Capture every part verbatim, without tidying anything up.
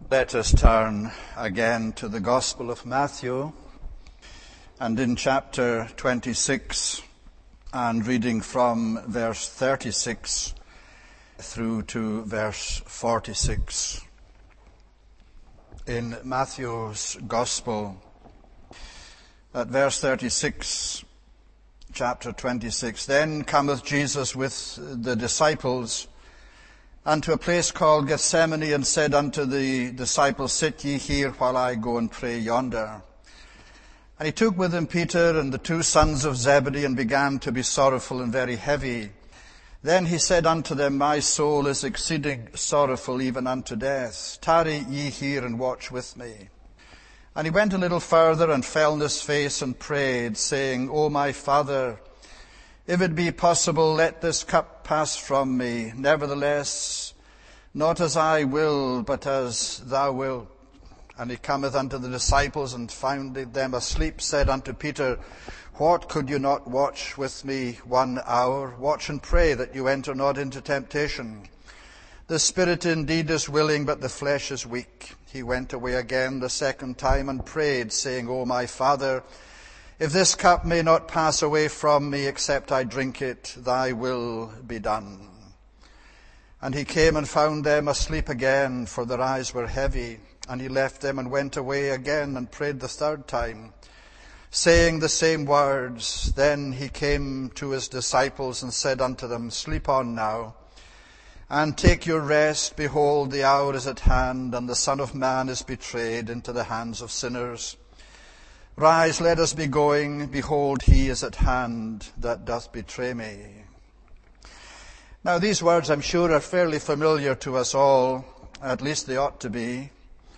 Let us turn again to the Gospel of Matthew, and in chapter twenty-six, and reading from verse thirty-six through to verse forty-six. In Matthew's Gospel, at verse thirty-six, chapter twenty-six, "Then cometh Jesus with the disciples unto a place called Gethsemane, and said unto the disciples, Sit ye here while I go and pray yonder. And he took with him Peter and the two sons of Zebedee, and began to be sorrowful and very heavy. Then he said unto them, My soul is exceeding sorrowful, even unto death. Tarry ye here and watch with me. And he went a little further, and fell on his face, and prayed, saying, O my Father, if it be possible, let this cup pass from me. Nevertheless, not as I will, but as thou wilt. And he cometh unto the disciples, and found them asleep, said unto Peter, What, could you not watch with me one hour? Watch and pray that you enter not into temptation. The spirit indeed is willing, but the flesh is weak. He went away again the second time, and prayed, saying, O my Father, if this cup may not pass away from me, except I drink it, thy will be done. And he came and found them asleep again, for their eyes were heavy. And he left them and went away again, and prayed the third time, saying the same words. Then he came to his disciples, and said unto them, Sleep on now, and take your rest. Behold, the hour is at hand, and the Son of Man is betrayed into the hands of sinners. Rise, let us be going. Behold, he is at hand that doth betray me. Now, these words, I'm sure, are fairly familiar to us all. At least they ought to be.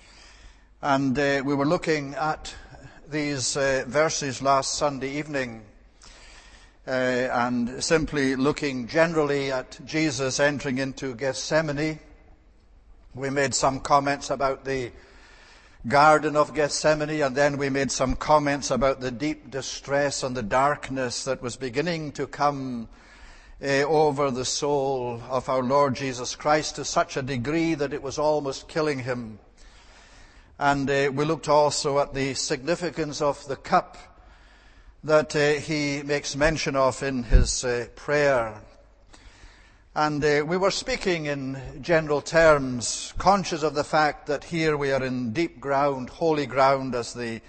And uh, we were looking at these uh, verses last Sunday evening, uh, and simply looking generally at Jesus entering into Gethsemane. We made some comments about the Garden of Gethsemane, and then we made some comments about the deep distress and the darkness that was beginning to come uh, over the soul of our Lord Jesus Christ to such a degree that it was almost killing him. And uh, we looked also at the significance of the cup that uh, he makes mention of in his uh, prayer. And uh, we were speaking in general terms, conscious of the fact that here we are in deep ground, holy ground, as the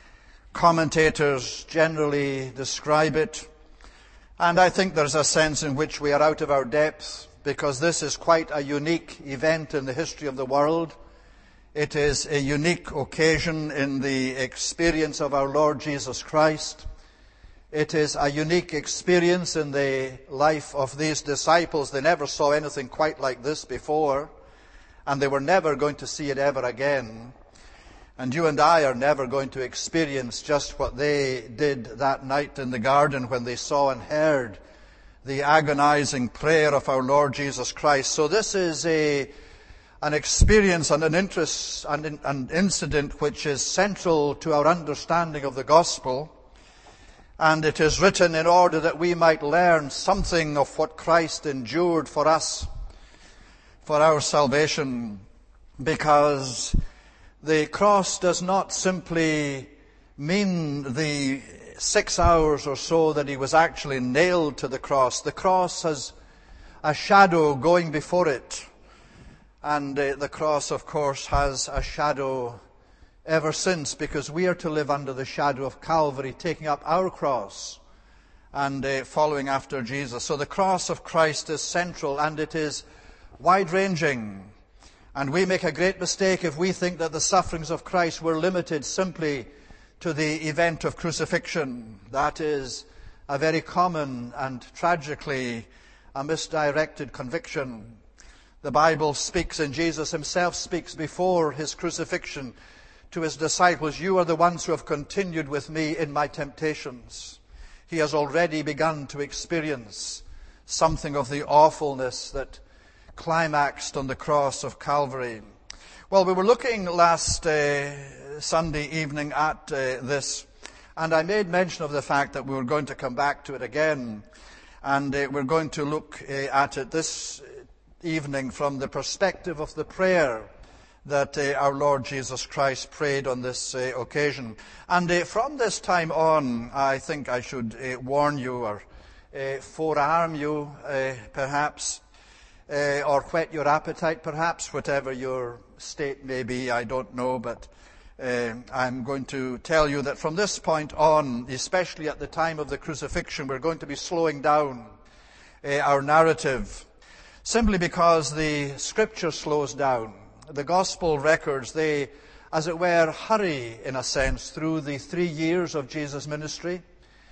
commentators generally describe it. And I think there's a sense in which we are out of our depth, because this is quite a unique event in the history of the world. It is a unique occasion in the experience of our Lord Jesus Christ. It is a unique experience in the life of these disciples. They never saw anything quite like this before, and they were never going to see it ever again. And you and I are never going to experience just what they did that night in the garden when they saw and heard the agonizing prayer of our Lord Jesus Christ. So this is a an experience and an interest and an incident which is central to our understanding of the gospel. And it is written in order that we might learn something of what Christ endured for us, for our salvation, because the cross does not simply mean the six hours or so that he was actually nailed to the cross. The cross has a shadow going before it. And uh, the cross, of course, has a shadow ever since, because we are to live under the shadow of Calvary, taking up our cross and uh, following after Jesus. So the cross of Christ is central, and it is wide-ranging. And we make a great mistake if we think that the sufferings of Christ were limited simply to the event of crucifixion. That is a very common and tragically a misdirected conviction. The Bible speaks, and Jesus himself speaks before his crucifixion to his disciples, You are the ones who have continued with me in my temptations. He has already begun to experience something of the awfulness that climaxed on the cross of Calvary. Well, we were looking last uh, Sunday evening at uh, this, and I made mention of the fact that we were going to come back to it again, and uh, we're going to look uh, at it this evening from the perspective of the prayer that uh, our Lord Jesus Christ prayed on this uh, occasion. And uh, from this time on, I think I should uh, warn you or uh, forearm you, uh, perhaps, uh, or whet your appetite, perhaps, whatever your state may be, I don't know, but uh, I'm going to tell you that from this point on, especially at the time of the crucifixion, we're going to be slowing down uh, our narrative, simply because the Scripture slows down. The Gospel records, they, as it were, hurry, in a sense, through the three years of Jesus' ministry.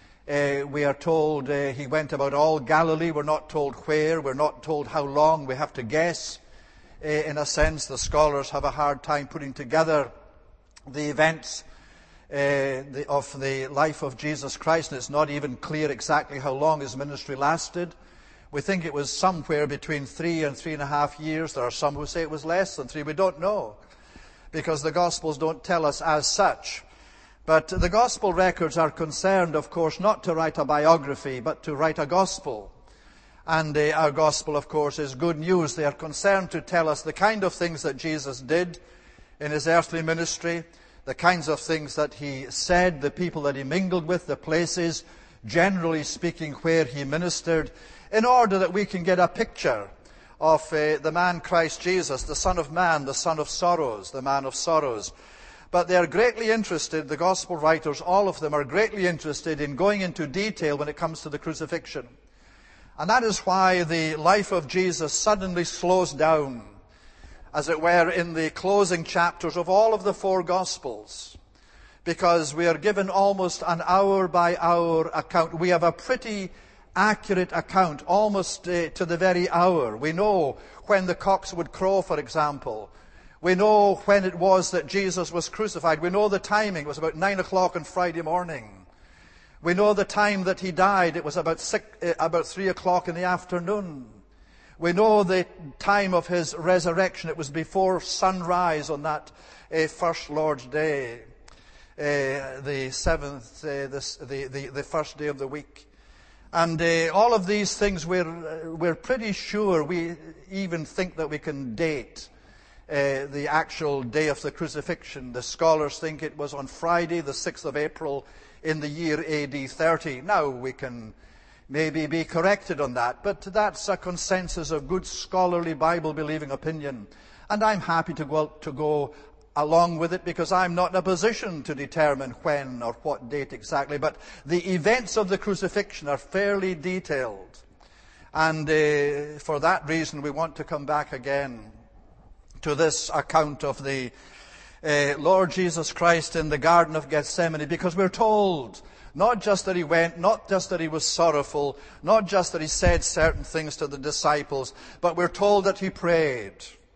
Uh, we are told uh, he went about all Galilee. We're not told where. We're not told how long. We have to guess. Uh, in a sense, the scholars have a hard time putting together the events uh, the, of the life of Jesus Christ, and it's not even clear exactly how long his ministry lasted. We think it was somewhere between three and three and a half years. There are some who say it was less than three. We don't know, because the Gospels don't tell us as such. But the Gospel records are concerned, of course, not to write a biography, but to write a Gospel. And uh, our Gospel, of course, is good news. They are concerned to tell us the kind of things that Jesus did in his earthly ministry, the kinds of things that he said, the people that he mingled with, the places, generally speaking, where he ministered, in order that we can get a picture of uh, the man Christ Jesus, the Son of Man, the Son of Sorrows, the Man of Sorrows. But they are greatly interested, the Gospel writers, all of them are greatly interested in going into detail when it comes to the crucifixion. And that is why the life of Jesus suddenly slows down, as it were, in the closing chapters of all of the four Gospels, because we are given almost an hour by hour account. We have a pretty accurate account, almost uh, to the very hour. We know when the cocks would crow, for example. We know when it was that Jesus was crucified. We know the timing. It was about nine o'clock on Friday morning. We know the time that he died. It was about six, uh, about three o'clock in the afternoon. We know the time of his resurrection. It was before sunrise on that uh, first Lord's Day, uh, the seventh, uh, this, the, the, the first day of the week. And uh, all of these things, we're, uh, we're pretty sure, we even think that we can date uh, the actual day of the crucifixion. The scholars think it was on Friday, the sixth of April, in the year A D thirty. Now, we can maybe be corrected on that, but that's a consensus of good scholarly Bible-believing opinion. And I'm happy to go, to go along with it, because I'm not in a position to determine when or what date exactly, but the events of the crucifixion are fairly detailed. And uh, for that reason, we want to come back again to this account of the uh, Lord Jesus Christ in the Garden of Gethsemane, because we're told not just that he went, not just that he was sorrowful, not just that he said certain things to the disciples, but we're told that he prayed.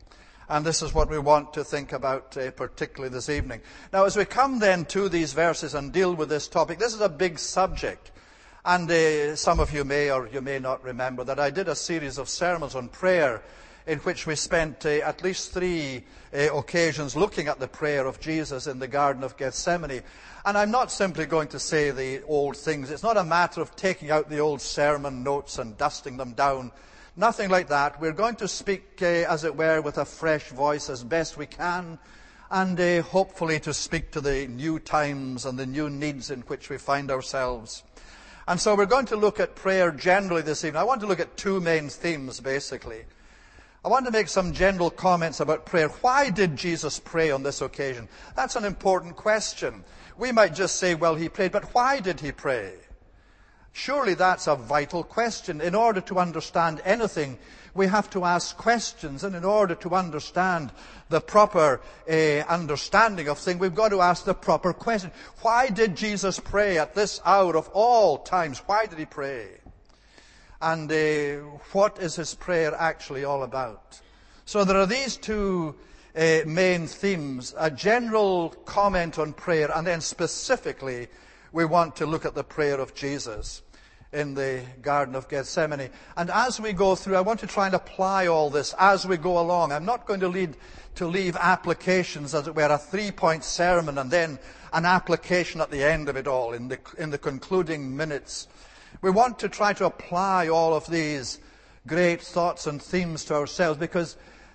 And this is what we want to think about uh, particularly this evening. Now, as we come then to these verses and deal with this topic, this is a big subject. And uh, some of you may or you may not remember that I did a series of sermons on prayer in which we spent uh, at least three uh, occasions looking at the prayer of Jesus in the Garden of Gethsemane. And I'm not simply going to say the old things. It's not a matter of taking out the old sermon notes and dusting them down. Nothing like that. We're going to speak, uh, as it were, with a fresh voice as best we can, and uh, hopefully to speak to the new times and the new needs in which we find ourselves. And so we're going to look at prayer generally this evening. I want to look at two main themes, basically. I want to make some general comments about prayer. Why did Jesus pray on this occasion? That's an important question. We might just say, well, he prayed, but why did he pray? Surely that's a vital question. In order to understand anything, we have to ask questions. And in order to understand the proper uh, understanding of things, we've got to ask the proper question. Why did Jesus pray at this hour of all times? Why did he pray? And uh, what is his prayer actually all about? So there are these two uh, main themes, a general comment on prayer, and then specifically we want to look at the prayer of Jesus in the Garden of Gethsemane. And as we go through, I want to try and apply all this as we go along. I'm not going to lead to leave applications, as it were, a three-point sermon and then an application at the end of it all, in the, in the concluding minutes. We want to try to apply all of these great thoughts and themes to ourselves, because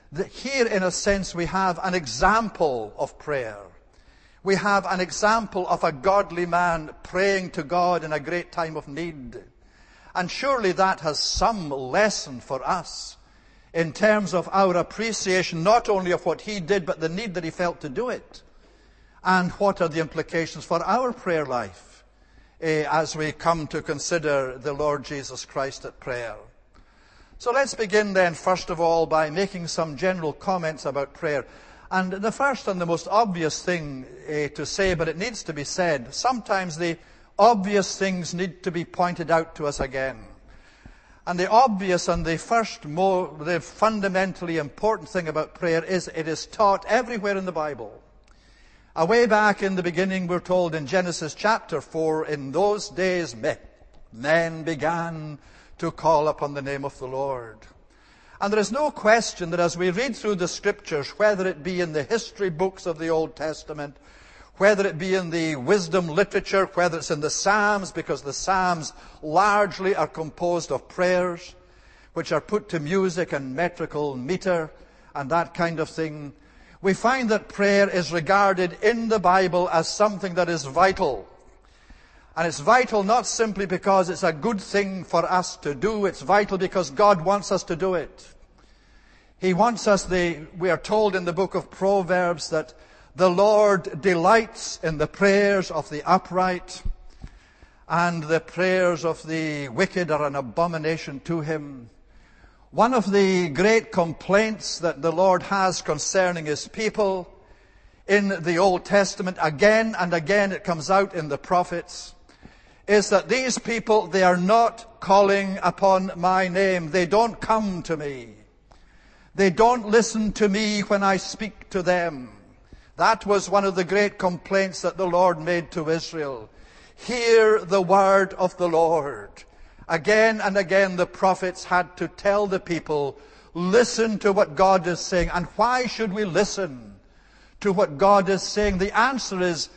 the, here in a sense we have an example of prayer. We have an example of a godly man praying to God in a great time of need. And surely that has some lesson for us in terms of our appreciation not only of what he did, but the need that he felt to do it. And what are the implications for our prayer life eh, as we come to consider the Lord Jesus Christ at prayer. So let's begin then, first of all, by making some general comments about prayer. And the first and the most obvious thing eh, to say, but it needs to be said, sometimes the obvious things need to be pointed out to us again. And the obvious and the first, more, the fundamentally important thing about prayer is it is taught everywhere in the Bible. Away back in the beginning, we're told in Genesis chapter four, in those days men began to call upon the name of the Lord. And there is no question that as we read through the Scriptures, whether it be in the history books of the Old Testament, whether it be in the wisdom literature, whether it's in the Psalms, because the Psalms largely are composed of prayers, which are put to music and metrical meter and that kind of thing, we find that prayer is regarded in the Bible as something that is vital. And it's vital not simply because it's a good thing for us to do, it's vital because God wants us to do it. He wants us, the, we are told in the book of Proverbs that the Lord delights in the prayers of the upright, and the prayers of the wicked are an abomination to him. One of the great complaints that the Lord has concerning his people in the Old Testament, again and again it comes out in the prophets, is that these people, they are not calling upon my name. They don't come to me. They don't listen to me when I speak to them. That was one of the great complaints that the Lord made to Israel. Hear the word of the Lord. Again and again the prophets had to tell the people, listen to what God is saying. And why should we listen to what God is saying? The answer is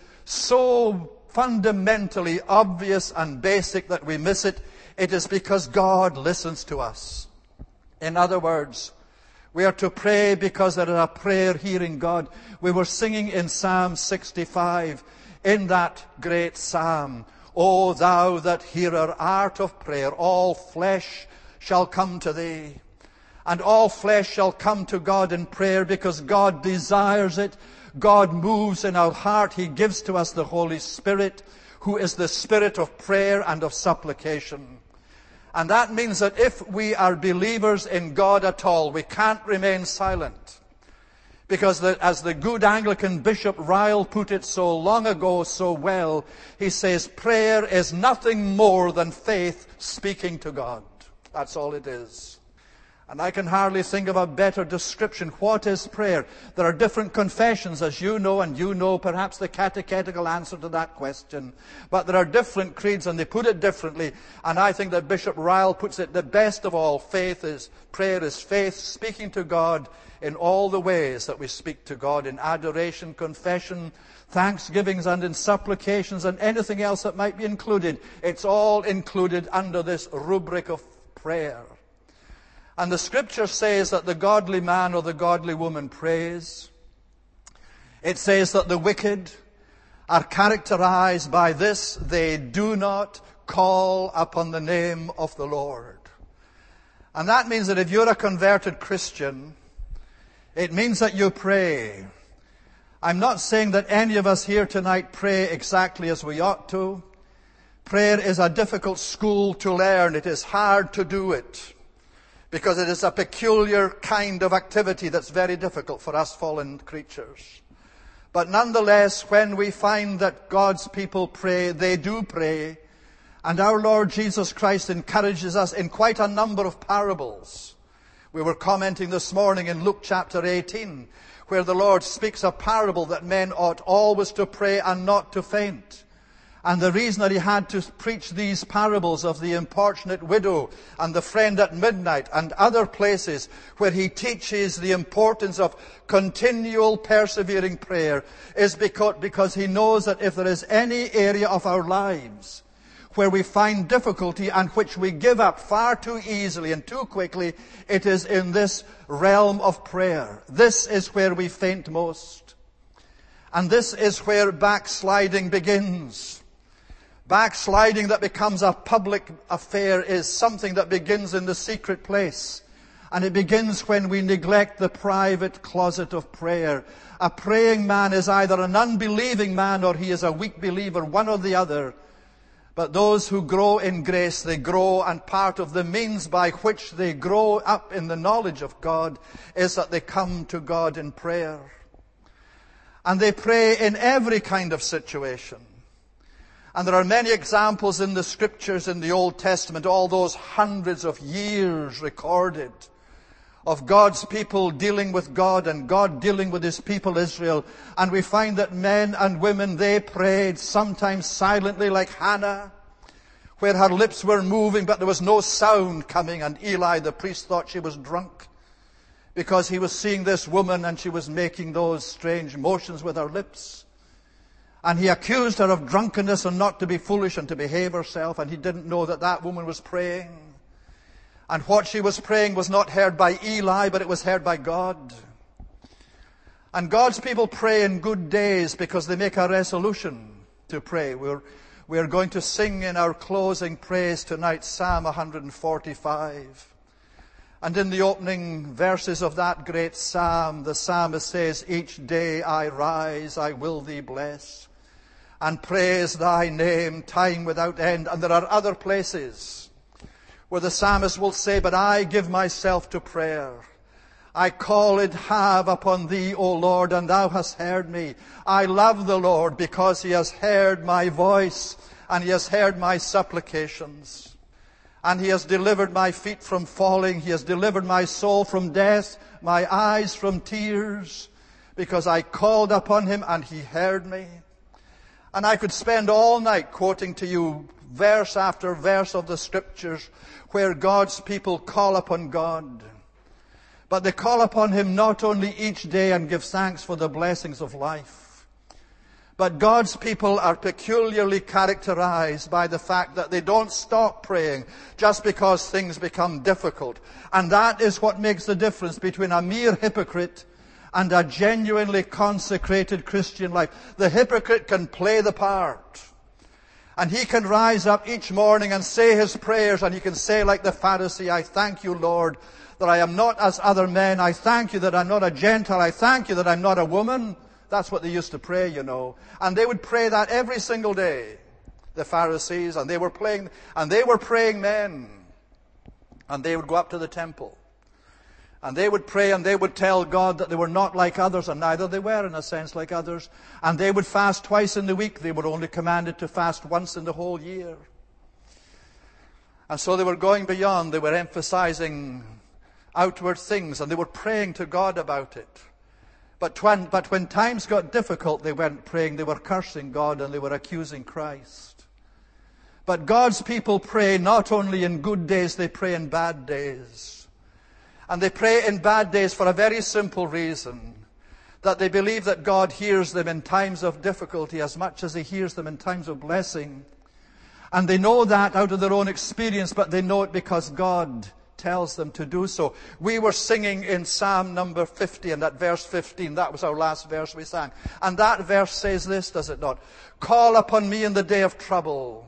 so fundamentally obvious and basic that we miss it. It is because God listens to us. In other words, we are to pray because there is a prayer hearing God. We were singing in Psalm sixty-five, in that great psalm, O thou that hearer art of prayer, all flesh shall come to thee. And all flesh shall come to God in prayer because God desires it. God moves in our heart. He gives to us the Holy Spirit, who is the Spirit of prayer and of supplication. And that means that if we are believers in God at all, we can't remain silent. Because the, as the good Anglican Bishop Ryle put it so long ago so well, he says, prayer is nothing more than faith speaking to God. That's all it is. And I can hardly think of a better description. What is prayer? There are different confessions, as you know, and you know perhaps the catechetical answer to that question. But there are different creeds, and they put it differently. And I think that Bishop Ryle puts it, the best of all, faith is, prayer is faith speaking to God in all the ways that we speak to God, in adoration, confession, thanksgivings, and in supplications, and anything else that might be included. It's all included under this rubric of prayer. And the Scripture says that the godly man or the godly woman prays. It says that the wicked are characterized by this: they do not call upon the name of the Lord. And that means that if you're a converted Christian, it means that you pray. I'm not saying that any of us here tonight pray exactly as we ought to. Prayer is a difficult school to learn. It is hard to do it, because it is a peculiar kind of activity that's very difficult for us fallen creatures. But nonetheless, when we find that God's people pray, they do pray. And our Lord Jesus Christ encourages us in quite a number of parables. We were commenting this morning in Luke chapter eighteen, where the Lord speaks a parable that men ought always to pray and not to faint. And the reason that he had to preach these parables of the importunate widow and the friend at midnight and other places where he teaches the importance of continual persevering prayer is because, because he knows that if there is any area of our lives where we find difficulty and which we give up far too easily and too quickly, it is in this realm of prayer. This is where we faint most. And this is where backsliding begins. Backsliding that becomes a public affair is something that begins in the secret place. And it begins when we neglect the private closet of prayer. A praying man is either an unbelieving man or he is a weak believer, one or the other. But those who grow in grace, they grow, and part of the means by which they grow up in the knowledge of God is that they come to God in prayer. And they pray in every kind of situation. And there are many examples in the Scriptures in the Old Testament, all those hundreds of years recorded, of God's people dealing with God and God dealing with His people Israel. And we find that men and women, they prayed sometimes silently like Hannah, where her lips were moving but there was no sound coming, and Eli the priest thought she was drunk because he was seeing this woman and she was making those strange motions with her lips. And he accused her of drunkenness and not to be foolish and to behave herself, and he didn't know that that woman was praying. And what she was praying was not heard by Eli, but it was heard by God. And God's people pray in good days because they make a resolution to pray. We're, we're going to sing in our closing praise tonight Psalm one forty-five. And in the opening verses of that great psalm, the psalmist says, "Each day I rise, I will thee bless, and praise thy name time without end." And there are other places where the psalmist will say, "But I give myself to prayer. I call it have upon thee, O Lord, and thou hast heard me. I love the Lord because he has heard my voice, and he has heard my supplications. And he has delivered my feet from falling. He has delivered my soul from death, my eyes from tears, because I called upon him and he heard me." And I could spend all night quoting to you verse after verse of the Scriptures where God's people call upon God. But they call upon him not only each day and give thanks for the blessings of life, but God's people are peculiarly characterized by the fact that they don't stop praying just because things become difficult. And that is what makes the difference between a mere hypocrite and a genuinely consecrated Christian life. The hypocrite can play the part. And he can rise up each morning and say his prayers, and he can say like the Pharisee, "I thank you, Lord, that I am not as other men. I thank you that I'm not a Gentile. I thank you that I'm not a woman." That's what they used to pray, you know. And they would pray that every single day, the Pharisees, and they were playing, and they were praying men. And they would go up to the temple. And they would pray and they would tell God that they were not like others, and neither they were in a sense like others. And they would fast twice in the week. They were only commanded to fast once in the whole year. And so they were going beyond. They were emphasizing outward things, and they were praying to God about it. But when, but when times got difficult, they weren't praying. They were cursing God and they were accusing Christ. But God's people pray not only in good days, they pray in bad days. And they pray in bad days for a very simple reason, that they believe that God hears them in times of difficulty as much as he hears them in times of blessing. And they know that out of their own experience, but they know it because God tells them to do so. We were singing in Psalm number fifty, and at verse fifteen, that was our last verse we sang. And that verse says this, does it not? "Call upon me in the day of trouble.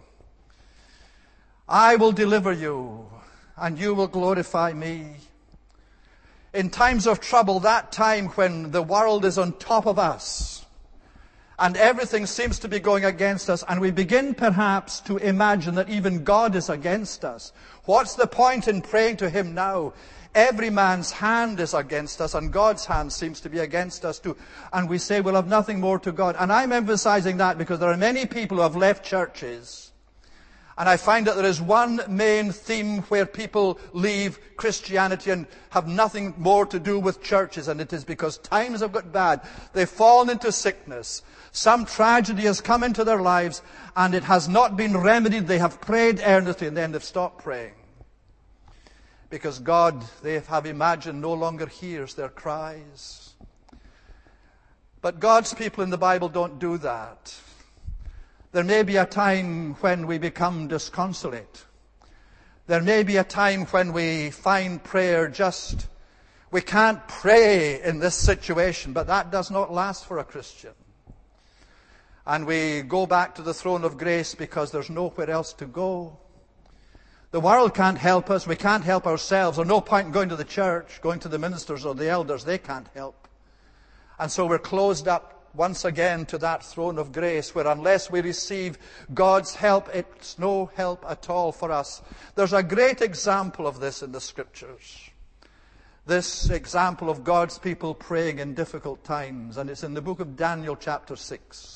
I will deliver you, and you will glorify me." In times of trouble, that time when the world is on top of us and everything seems to be going against us, and we begin perhaps to imagine that even God is against us. What's the point in praying to him now? Every man's hand is against us, and God's hand seems to be against us too. And we say we'll have nothing more to God. And I'm emphasizing that because there are many people who have left churches. And I find that there is one main theme where people leave Christianity and have nothing more to do with churches, and it is because times have got bad. They've fallen into sickness. Some tragedy has come into their lives, and it has not been remedied. They have prayed earnestly, and then they've stopped praying. Because God, they have imagined, no longer hears their cries. But God's people in the Bible don't do that. There may be a time when we become disconsolate. There may be a time when we find prayer just, we can't pray in this situation, but that does not last for a Christian. And we go back to the throne of grace because there's nowhere else to go. The world can't help us. We can't help ourselves. There's no point in going to the church, going to the ministers or the elders. They can't help. And so we're closed up once again to that throne of grace where unless we receive God's help, it's no help at all for us. There's a great example of this in the Scriptures. This example of God's people praying in difficult times. And it's in the book of Daniel chapter six.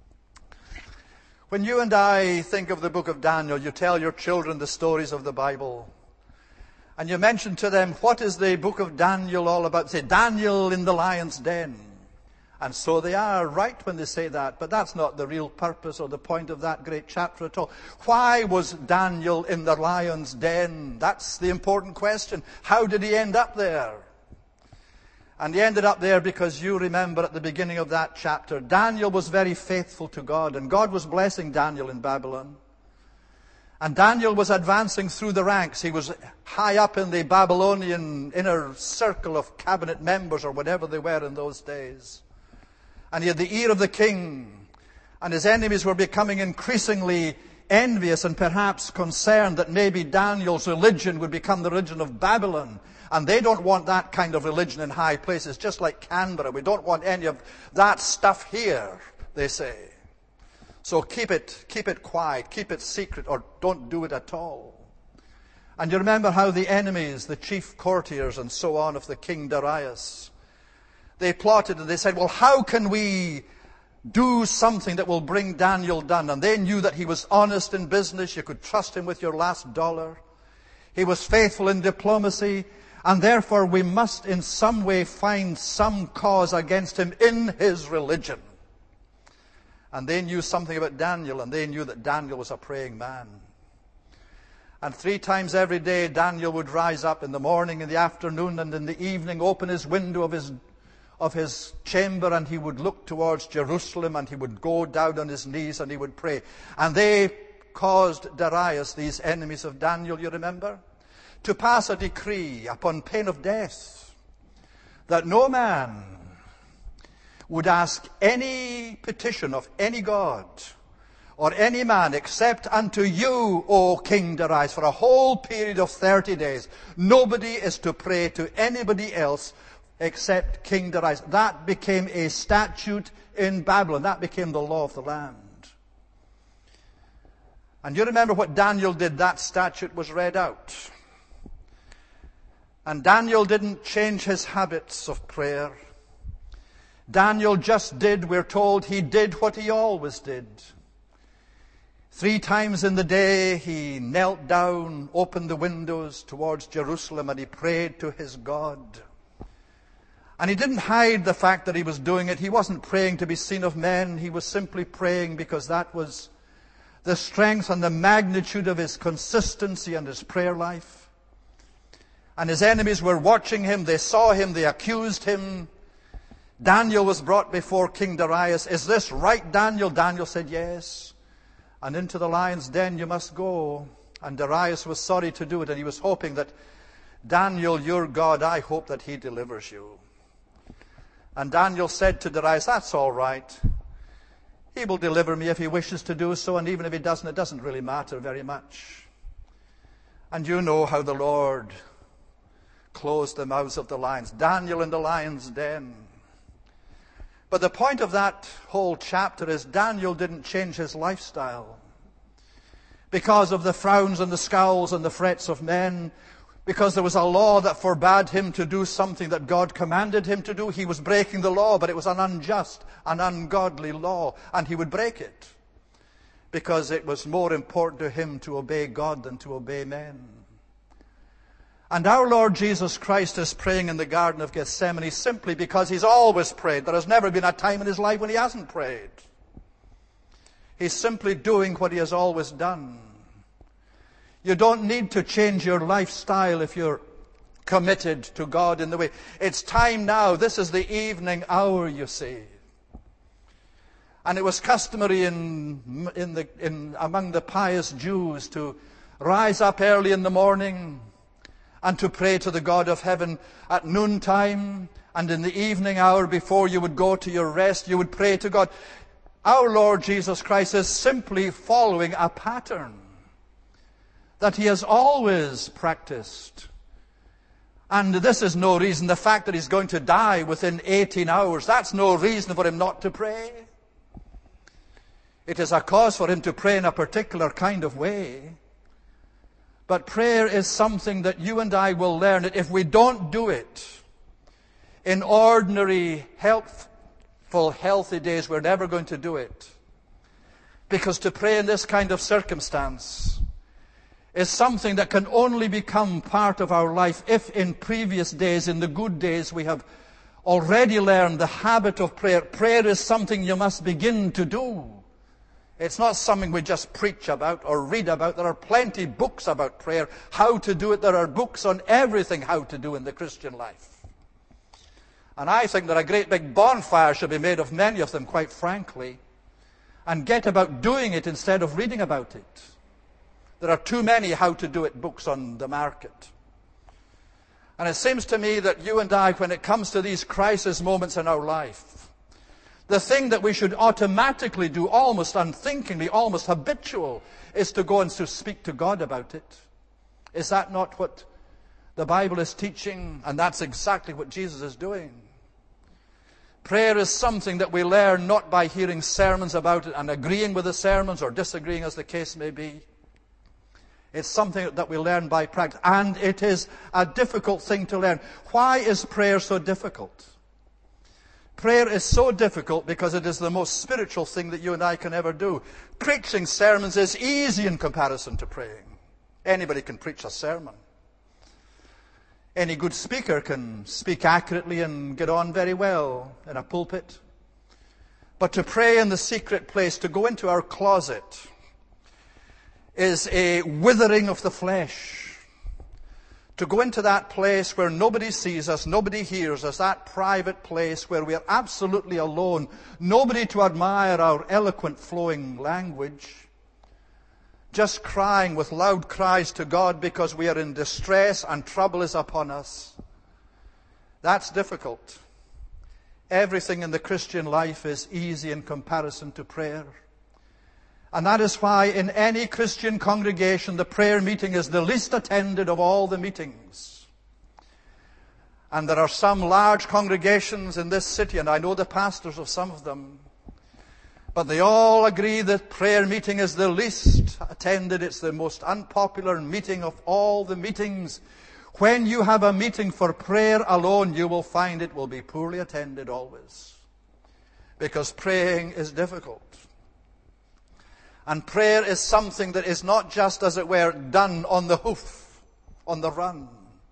When you and I think of the book of Daniel, you tell your children the stories of the Bible. And you mention to them, what is the book of Daniel all about? Say, Daniel in the lion's den. And so they are right when they say that. But that's not the real purpose or the point of that great chapter at all. Why was Daniel in the lion's den? That's the important question. How did he end up there? And he ended up there because you remember at the beginning of that chapter, Daniel was very faithful to God, and God was blessing Daniel in Babylon. And Daniel was advancing through the ranks. He was high up in the Babylonian inner circle of cabinet members, or whatever they were in those days. And he had the ear of the king, and his enemies were becoming increasingly envious and perhaps concerned that maybe Daniel's religion would become the religion of Babylon. And they don't want that kind of religion in high places, just like Canberra. We don't want any of that stuff here, they say. So keep it, keep it quiet, keep it secret, or don't do it at all. And you remember how the enemies, the chief courtiers and so on of the king Darius, they plotted and they said, well, how can we do something that will bring Daniel down? And they knew that he was honest in business. You could trust him with your last dollar. He was faithful in diplomacy. And therefore we must in some way find some cause against him in his religion. And they knew something about Daniel, and they knew that Daniel was a praying man. And three times every day Daniel would rise up in the morning, in the afternoon, and in the evening, open his window of his, of his chamber, and he would look towards Jerusalem, and he would go down on his knees and he would pray. And they caused Darius, these enemies of Daniel, you remember, to pass a decree upon pain of death that no man would ask any petition of any god or any man except unto you, O King Darius, for a whole period of thirty days. Nobody is to pray to anybody else except King Darius. That became a statute in Babylon. That became the law of the land. And you remember what Daniel did. That statute was read out. And Daniel didn't change his habits of prayer. Daniel just did, we're told, he did what he always did. Three times in the day he knelt down, opened the windows towards Jerusalem, and he prayed to his God. And he didn't hide the fact that he was doing it. He wasn't praying to be seen of men. He was simply praying because that was the strength and the magnitude of his consistency and his prayer life. And his enemies were watching him. They saw him. They accused him. Daniel was brought before King Darius. Is this right, Daniel? Daniel said, yes. And into the lion's den you must go. And Darius was sorry to do it. And he was hoping that, Daniel, your God, I hope that he delivers you. And Daniel said to Darius, that's all right. He will deliver me if he wishes to do so. And even if he doesn't, it doesn't really matter very much. And you know how the Lord closed the mouths of the lions. Daniel in the lion's den. But the point of that whole chapter is Daniel didn't change his lifestyle. Because of the frowns and the scowls and the threats of men, because there was a law that forbade him to do something that God commanded him to do, he was breaking the law, but it was an unjust, an ungodly law, and he would break it. Because it was more important to him to obey God than to obey men. And our Lord Jesus Christ is praying in the Garden of Gethsemane simply because he's always prayed. There has never been a time in his life when he hasn't prayed. He's simply doing what he has always done. You don't need to change your lifestyle if you're committed to God in the way. It's time now. This is the evening hour, you see. And it was customary in, in the, in, among the pious Jews to rise up early in the morning and to pray to the God of heaven at noontime, and in the evening hour before you would go to your rest, you would pray to God. Our Lord Jesus Christ is simply following a pattern that he has always practiced. And this is no reason. The fact that he's going to die within eighteen hours, that's no reason for him not to pray. It is a cause for him to pray in a particular kind of way. But prayer is something that you and I will learn that if we don't do it in ordinary, helpful, healthy days, we're never going to do it. Because to pray in this kind of circumstance is something that can only become part of our life if in previous days, in the good days, we have already learned the habit of prayer. Prayer is something you must begin to do. It's not something we just preach about or read about. There are plenty of books about prayer, how to do it. There are books on everything how to do in the Christian life. And I think that a great big bonfire should be made of many of them, quite frankly, and get about doing it instead of reading about it. There are too many how to do it books on the market. And it seems to me that you and I, when it comes to these crisis moments in our life, the thing that we should automatically do, almost unthinkingly, almost habitual, is to go and to speak to God about it. Is that not what the Bible is teaching? And that's exactly what Jesus is doing. Prayer is something that we learn not by hearing sermons about it and agreeing with the sermons or disagreeing as the case may be. It's something that we learn by practice. And it is a difficult thing to learn. Why is prayer so difficult? Prayer is so difficult because it is the most spiritual thing that you and I can ever do. Preaching sermons is easy in comparison to praying. Anybody can preach a sermon. Any good speaker can speak accurately and get on very well in a pulpit. But to pray in the secret place, to go into our closet, is a withering of the flesh. To go into that place where nobody sees us, nobody hears us, that private place where we are absolutely alone, nobody to admire our eloquent flowing language, just crying with loud cries to God because we are in distress and trouble is upon us. That's difficult. Everything in the Christian life is easy in comparison to prayer. And that is why in any Christian congregation, the prayer meeting is the least attended of all the meetings. And there are some large congregations in this city, and I know the pastors of some of them, but they all agree that prayer meeting is the least attended. It's the most unpopular meeting of all the meetings. When you have a meeting for prayer alone, you will find it will be poorly attended always. Because praying is difficult. And prayer is something that is not just, as it were, done on the hoof, on the run.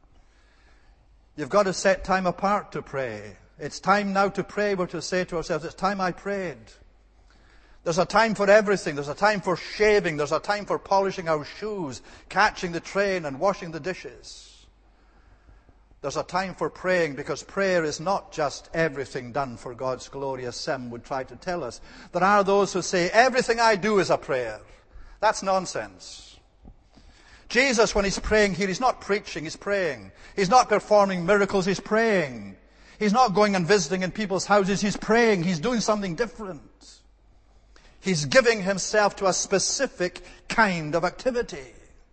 You've got to set time apart to pray. It's time now to pray. We're to say to ourselves, it's time I prayed. There's a time for everything. There's a time for shaving. There's a time for polishing our shoes, catching the train and washing the dishes. There's a time for praying, because prayer is not just everything done for God's glory, as some would try to tell us. There are those who say, everything I do is a prayer. That's nonsense. Jesus, when he's praying here, he's not preaching, he's praying. He's not performing miracles, he's praying. He's not going and visiting in people's houses, he's praying. He's doing something different. He's giving himself to a specific kind of activity.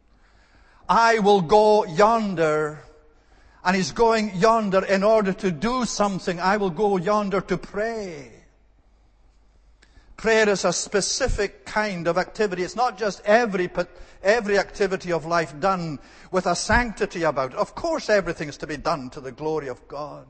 I will go yonder. And he's going yonder in order to do something. I will go yonder to pray. Prayer is a specific kind of activity. It's not just every every activity of life done with a sanctity about it. Of course, everything is to be done to the glory of God.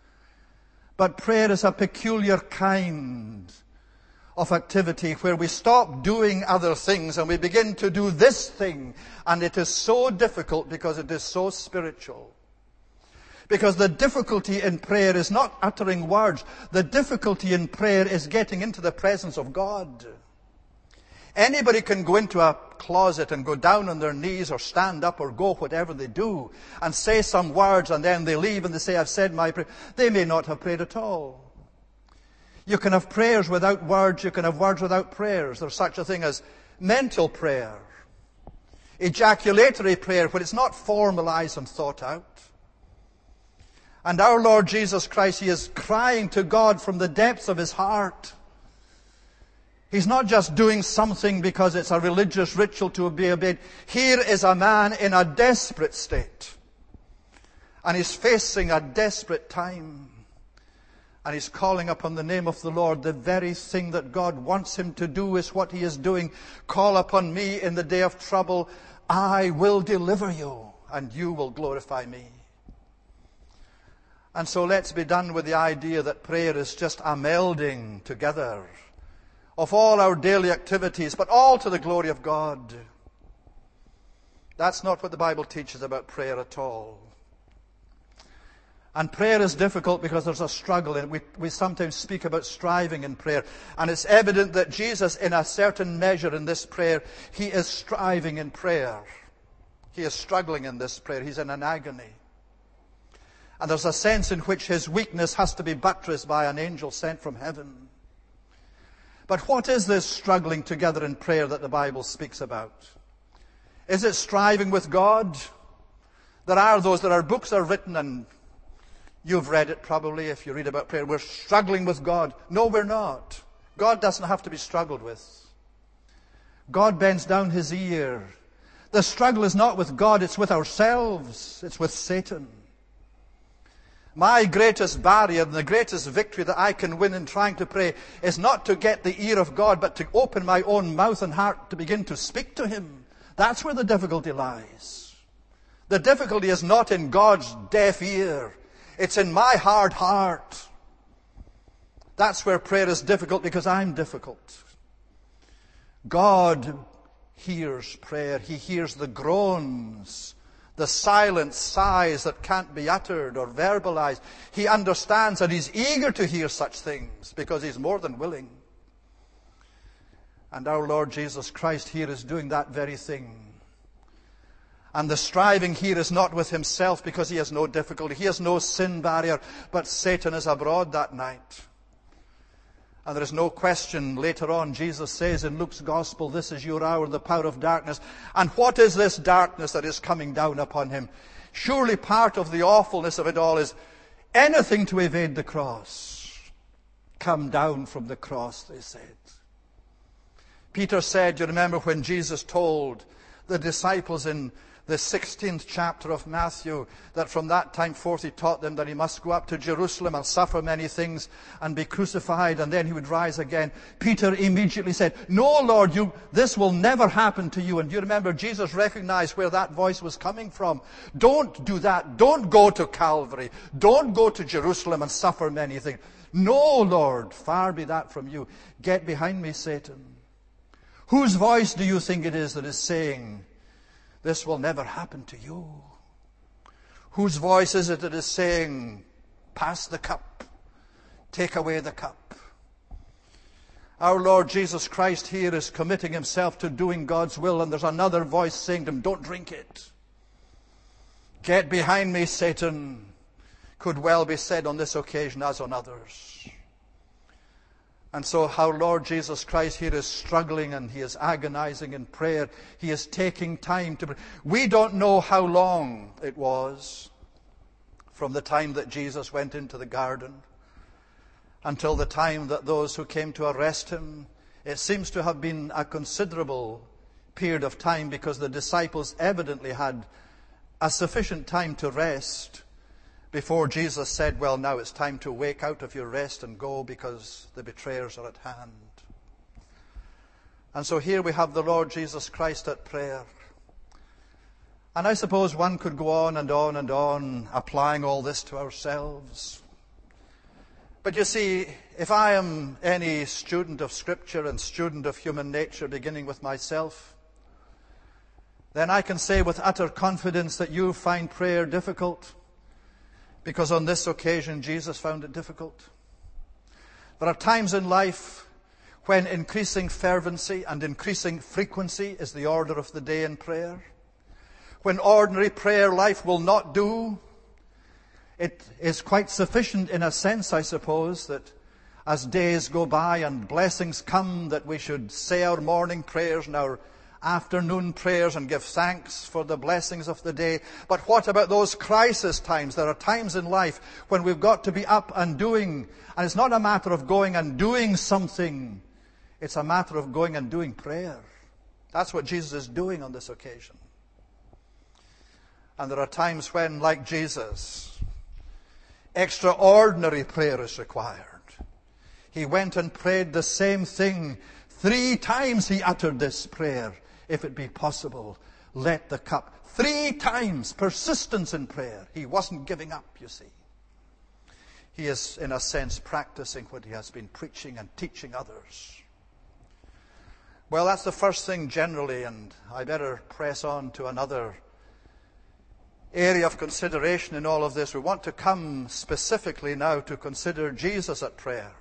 But prayer is a peculiar kind of activity where we stop doing other things and we begin to do this thing. And it is so difficult because it is so spiritual. Because the difficulty in prayer is not uttering words. The difficulty in prayer is getting into the presence of God. Anybody can go into a closet and go down on their knees or stand up or go whatever they do and say some words, and then they leave and they say, I've said my prayer. They may not have prayed at all. You can have prayers without words. You can have words without prayers. There's such a thing as mental prayer. Ejaculatory prayer, when it's not formalized and thought out. And our Lord Jesus Christ, He is crying to God from the depths of His heart. He's not just doing something because it's a religious ritual to be obeyed. Here is a man in a desperate state. And he's facing a desperate time. And he's calling upon the name of the Lord. The very thing that God wants him to do is what he is doing. Call upon me in the day of trouble. I will deliver you, and you will glorify me. And so let's be done with the idea that prayer is just a melding together of all our daily activities, but all to the glory of God. That's not what the Bible teaches about prayer at all. And prayer is difficult because there's a struggle in it. We, we sometimes speak about striving in prayer. And it's evident that Jesus, in a certain measure in this prayer, He is striving in prayer. He is struggling in this prayer. He's in an agony. And there's a sense in which His weakness has to be buttressed by an angel sent from heaven. But what is this struggling together in prayer that the Bible speaks about? Is it striving with God? There are those, there are books are written, and you've read it probably if you read about prayer. We're struggling with God. No, we're not. God doesn't have to be struggled with. God bends down His ear. The struggle is not with God, it's with ourselves. It's with Satan. My greatest barrier and the greatest victory that I can win in trying to pray is not to get the ear of God, but to open my own mouth and heart to begin to speak to Him. That's where the difficulty lies. The difficulty is not in God's deaf ear. It's in my hard heart. That's where prayer is difficult, because I'm difficult. God hears prayer. He hears the groans, the silent sighs that can't be uttered or verbalized. He understands, and He's eager to hear such things because He's more than willing. And our Lord Jesus Christ here is doing that very thing. And the striving here is not with Himself, because He has no difficulty. He has no sin barrier, but Satan is abroad that night. And there is no question, later on, Jesus says in Luke's Gospel, this is your hour, the power of darkness. And what is this darkness that is coming down upon Him? Surely part of the awfulness of it all is anything to evade the cross. Come down from the cross, they said. Peter said, you remember when Jesus told the disciples in the sixteenth chapter of Matthew, that from that time forth He taught them that He must go up to Jerusalem and suffer many things and be crucified, and then He would rise again. Peter immediately said, no, Lord, you, this will never happen to you. And you remember Jesus recognized where that voice was coming from. Don't do that. Don't go to Calvary. Don't go to Jerusalem and suffer many things. No, Lord, far be that from you. Get behind me, Satan. Whose voice do you think it is that is saying, this will never happen to you? Whose voice is it that is saying, pass the cup, take away the cup? Our Lord Jesus Christ here is committing Himself to doing God's will, and there's another voice saying to Him, don't drink it. Get behind me, Satan, could well be said on this occasion as on others. And so our Lord Jesus Christ here is struggling, and He is agonizing in prayer. He is taking time to pray. We don't know how long it was from the time that Jesus went into the garden until the time that those who came to arrest Him. It seems to have been a considerable period of time, because the disciples evidently had a sufficient time to rest before Jesus said, well, now it's time to wake out of your rest and go, because the betrayers are at hand. And so here we have the Lord Jesus Christ at prayer. And I suppose one could go on and on and on, applying all this to ourselves. But you see, if I am any student of Scripture and student of human nature, beginning with myself, then I can say with utter confidence that you find prayer difficult, because on this occasion Jesus found it difficult. There are times in life when increasing fervency and increasing frequency is the order of the day in prayer. When ordinary prayer life will not do, it is quite sufficient in a sense, I suppose, that as days go by and blessings come, that we should say our morning prayers and our afternoon prayers and give thanks for the blessings of the day. But what about those crisis times? There are times in life when we've got to be up and doing, and it's not a matter of going and doing something. It's a matter of going and doing prayer. That's what Jesus is doing on this occasion. And there are times when, like Jesus, extraordinary prayer is required. He went and prayed the same thing. Three times he uttered this prayer. If it be possible, let the cup. Three times, persistence in prayer. He wasn't giving up, you see. He is, in a sense, practicing what he has been preaching and teaching others. Well, that's the first thing generally, and I better press on to another area of consideration in all of this. We want to come specifically now to consider Jesus at prayer.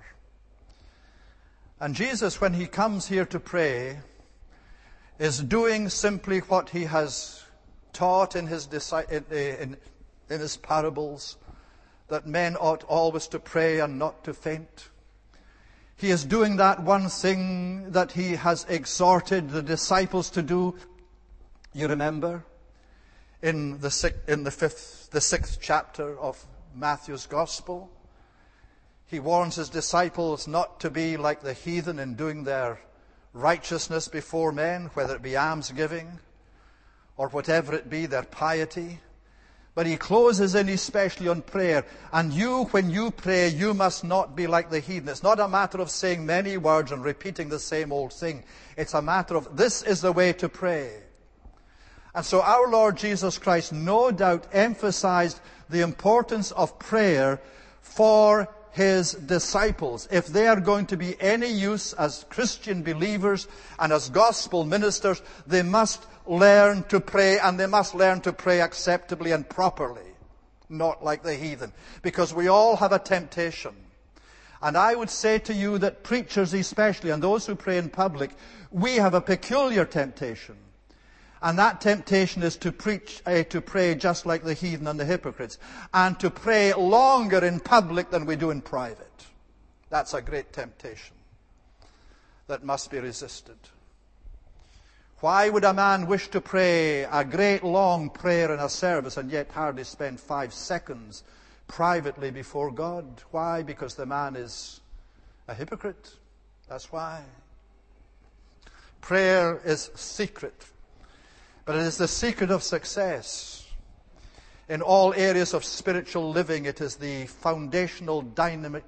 And Jesus, when he comes here to pray, is doing simply what he has taught in his, in, in, in his parables, that men ought always to pray and not to faint. He is doing that one thing that he has exhorted the disciples to do. You remember in the in the fifth, the sixth chapter of Matthew's Gospel, he warns his disciples not to be like the heathen in doing their righteousness before men, whether it be almsgiving or whatever it be, their piety. But he closes in especially on prayer. And you, when you pray, you must not be like the heathen. It's not a matter of saying many words and repeating the same old thing. It's a matter of, this is the way to pray. And so our Lord Jesus Christ no doubt emphasized the importance of prayer for his disciples. If they are going to be any use as Christian believers and as gospel ministers, they must learn to pray, and they must learn to pray acceptably and properly, not like the heathen. Because we all have a temptation. And I would say to you that preachers especially, and those who pray in public, we have a peculiar temptation. And that temptation is to preach, uh, to pray just like the heathen and the hypocrites, and to pray longer in public than we do in private. That's a great temptation that must be resisted. Why would a man wish to pray a great long prayer in a service and yet hardly spend five seconds privately before God? Why? Because the man is a hypocrite. That's why. Prayer is secret. But it is the secret of success. In all areas of spiritual living, it is the foundational dynamic,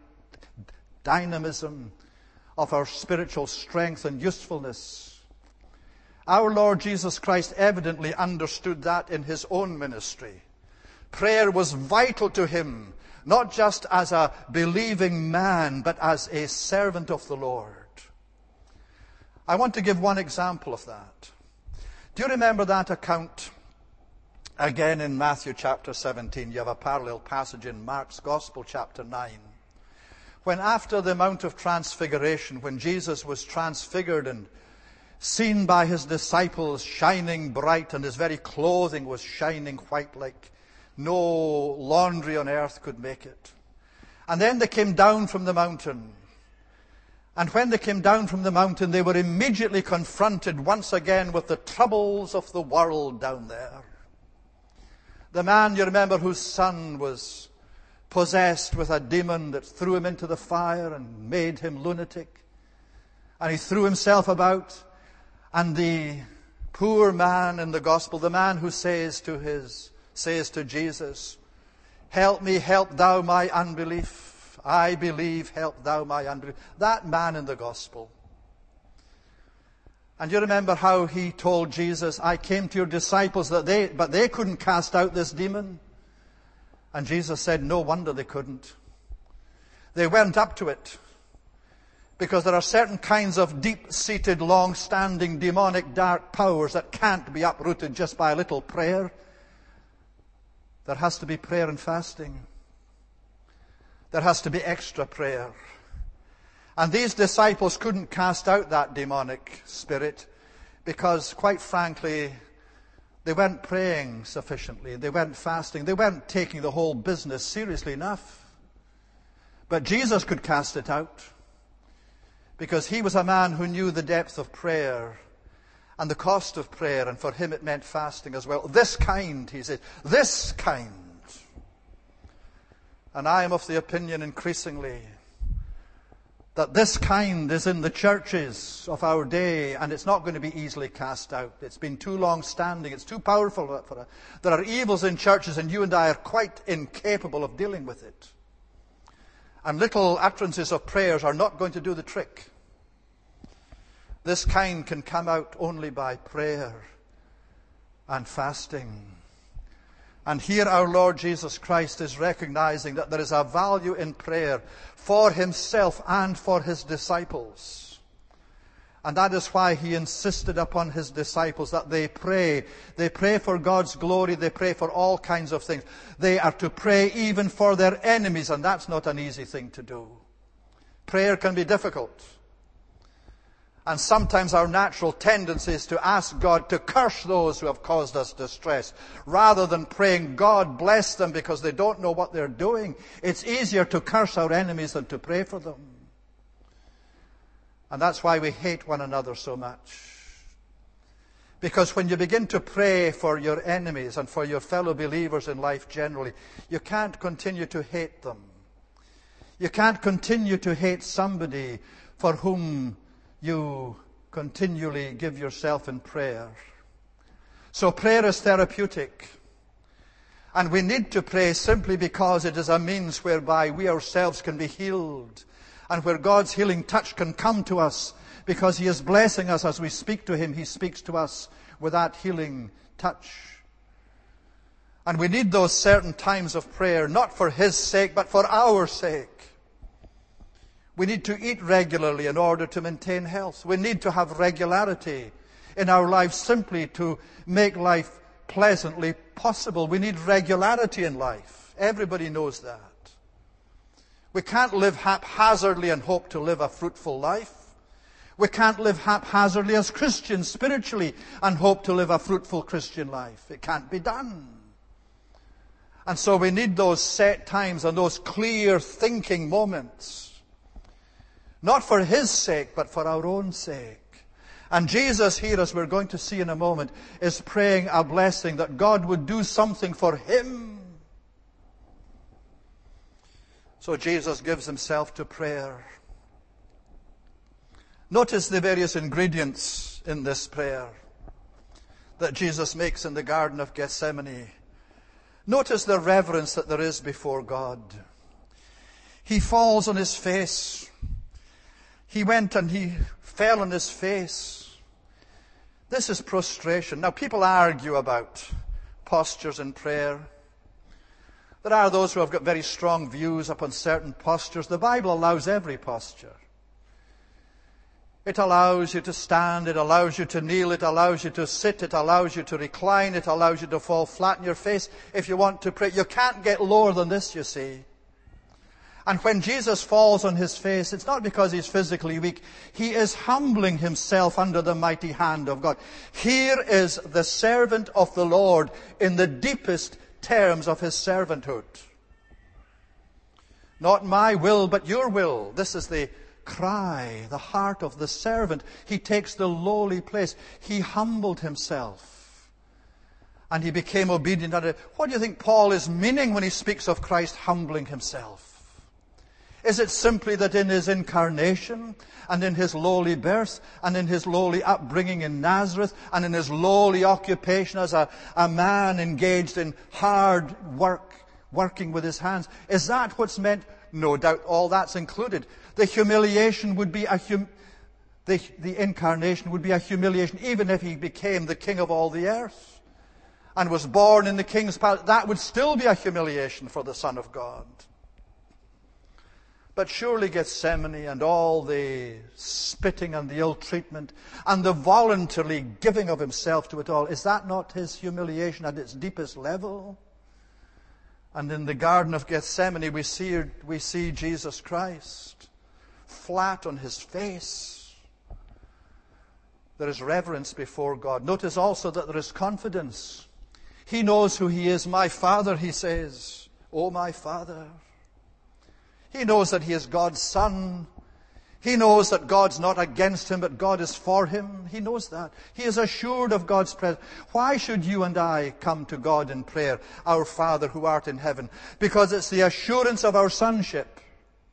dynamism of our spiritual strength and usefulness. Our Lord Jesus Christ evidently understood that in his own ministry. Prayer was vital to him, not just as a believing man, but as a servant of the Lord. I want to give one example of that. Do you remember that account again in Matthew chapter seventeen? You have a parallel passage in Mark's Gospel chapter nine. When after the Mount of Transfiguration, when Jesus was transfigured and seen by his disciples shining bright, and his very clothing was shining white like no laundry on earth could make it. And then they came down from the mountain. And when they came down from the mountain, they were immediately confronted once again with the troubles of the world down there. The man, you remember, whose son was possessed with a demon that threw him into the fire and made him lunatic. And he threw himself about. And the poor man in the gospel, the man who says to his, says to Jesus, "Help me, help thou my unbelief. I believe, help thou my unbelief." That man in the gospel. And you remember how he told Jesus, "I came to your disciples, that they, but they couldn't cast out this demon." And Jesus said, "No wonder they couldn't. They went up to it. Because there are certain kinds of deep-seated, long-standing, demonic, dark powers that can't be uprooted just by a little prayer. There has to be prayer and fasting. There has to be extra prayer." And these disciples couldn't cast out that demonic spirit because, quite frankly, they weren't praying sufficiently. They weren't fasting. They weren't taking the whole business seriously enough. But Jesus could cast it out, because he was a man who knew the depth of prayer and the cost of prayer, and for him it meant fasting as well. This kind, he said, this kind. And I am of the opinion increasingly that this kind is in the churches of our day, and it's not going to be easily cast out. It's been too long standing. It's too powerful for it. There are evils in churches, and you and I are quite incapable of dealing with it. And little utterances of prayers are not going to do the trick. This kind can come out only by prayer and fasting. And here our Lord Jesus Christ is recognizing that there is a value in prayer for himself and for his disciples. And that is why he insisted upon his disciples that they pray. They pray for God's glory. They pray for all kinds of things. They are to pray even for their enemies, and that's not an easy thing to do. Prayer can be difficult. And sometimes our natural tendency is to ask God to curse those who have caused us distress, rather than praying, God bless them, because they don't know what they're doing. It's easier to curse our enemies than to pray for them. And that's why we hate one another so much. Because when you begin to pray for your enemies and for your fellow believers in life generally, you can't continue to hate them. You can't continue to hate somebody for whom you continually give yourself in prayer. So prayer is therapeutic. And we need to pray simply because it is a means whereby we ourselves can be healed, and where God's healing touch can come to us, because he is blessing us as we speak to him. He speaks to us with that healing touch. And we need those certain times of prayer, not for his sake, but for our sake. We need to eat regularly in order to maintain health. We need to have regularity in our lives simply to make life pleasantly possible. We need regularity in life. Everybody knows that. We can't live haphazardly and hope to live a fruitful life. We can't live haphazardly as Christians spiritually and hope to live a fruitful Christian life. It can't be done. And so we need those set times and those clear thinking moments. Not for his sake, but for our own sake. And Jesus here, as we're going to see in a moment, is praying a blessing that God would do something for him. So Jesus gives himself to prayer. Notice the various ingredients in this prayer that Jesus makes in the Garden of Gethsemane. Notice the reverence that there is before God. He falls on his face. He went and he fell on his face. This is prostration. Now, people argue about postures in prayer. There are those who have got very strong views upon certain postures. The Bible allows every posture. It allows you to stand, it allows you to kneel, it allows you to sit, it allows you to recline, it allows you to fall flat on your face if you want to pray. You can't get lower than this, you see. And when Jesus falls on his face, it's not because he's physically weak. He is humbling himself under the mighty hand of God. Here is the servant of the Lord in the deepest terms of his servanthood. Not my will, but your will. This is the cry, the heart of the servant. He takes the lowly place. He humbled himself. And he became obedient. What do you think Paul is meaning when he speaks of Christ humbling himself? Is it simply that in his incarnation and in his lowly birth and in his lowly upbringing in Nazareth and in his lowly occupation as a, a man engaged in hard work, working with his hands, is that what's meant? No doubt all that's included. The humiliation would be a hum, the, the incarnation would be a humiliation even if he became the king of all the earth and was born in the king's palace. That would still be a humiliation for the Son of God. But surely Gethsemane and all the spitting and the ill treatment and the voluntarily giving of himself to it all, is that not his humiliation at its deepest level? And in the Garden of Gethsemane we see, we see Jesus Christ flat on his face. There is reverence before God. Notice also that there is confidence. He knows who he is. My Father, he says. Oh, my Father. He knows that he is God's son. He knows that God's not against him, but God is for him. He knows that. He is assured of God's presence. Why should you and I come to God in prayer, our Father who art in heaven? Because it's the assurance of our sonship.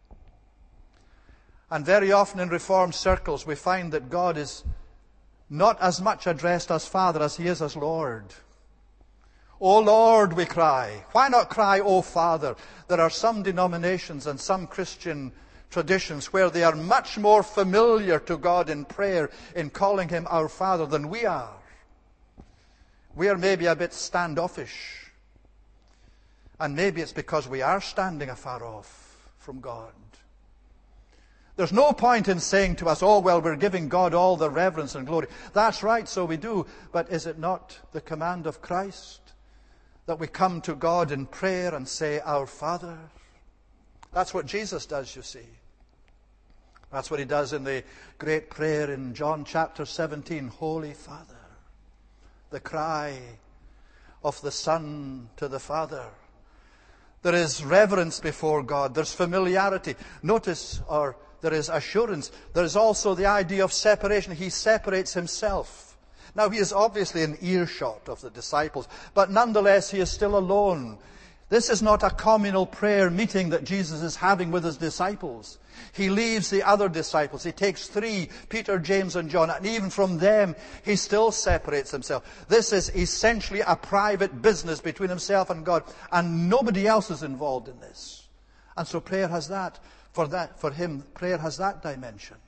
And very often in Reformed circles, we find that God is not as much addressed as Father as he is as Lord. O Lord, we cry. Why not cry, O Father? There are some denominations and some Christian traditions where they are much more familiar to God in prayer, in calling him our Father, than we are. We are maybe a bit standoffish. And maybe it's because we are standing afar off from God. There's no point in saying to us, oh, well, we're giving God all the reverence and glory. That's right, so we do. But is it not the command of Christ that we come to God in prayer and say, our Father? That's what Jesus does, you see. That's what he does in the great prayer in John chapter seventeen. Holy Father. The cry of the Son to the Father. There is reverence before God. There's familiarity. Notice, or there is assurance. There is also the idea of separation. He separates himself. Now, he is obviously in earshot of the disciples, but nonetheless, he is still alone. This is not a communal prayer meeting that Jesus is having with his disciples. He leaves the other disciples. He takes three, Peter, James, and John, and even from them, he still separates himself. This is essentially a private business between himself and God, and nobody else is involved in this. And so prayer has that. For that, for him, prayer has that dimension.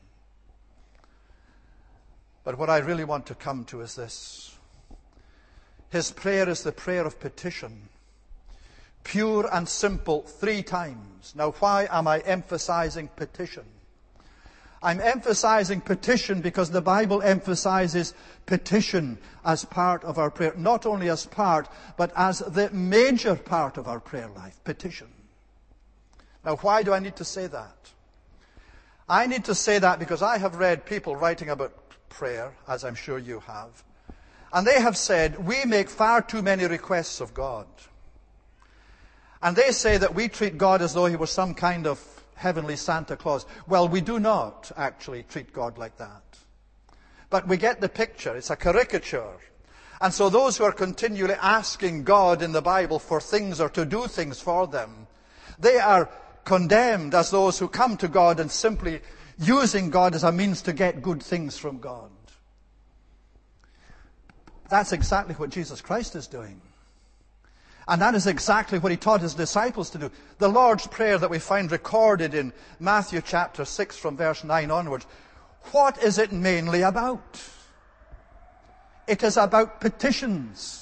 But what I really want to come to is this. His prayer is the prayer of petition. Pure and simple, three times. Now, why am I emphasizing petition? I'm emphasizing petition because the Bible emphasizes petition as part of our prayer. Not only as part, but as the major part of our prayer life. Petition. Now, why do I need to say that? I need to say that because I have read people writing about prayer, as I'm sure you have. And they have said, we make far too many requests of God. And they say that we treat God as though he was some kind of heavenly Santa Claus. Well, we do not actually treat God like that. But we get the picture. It's a caricature. And so those who are continually asking God in the Bible for things or to do things for them, they are condemned as those who come to God and simply using God as a means to get good things from God. That's exactly what Jesus Christ is doing. And that is exactly what he taught his disciples to do. The Lord's Prayer that we find recorded in Matthew chapter six from verse nine onwards, what is it mainly about? It is about petitions.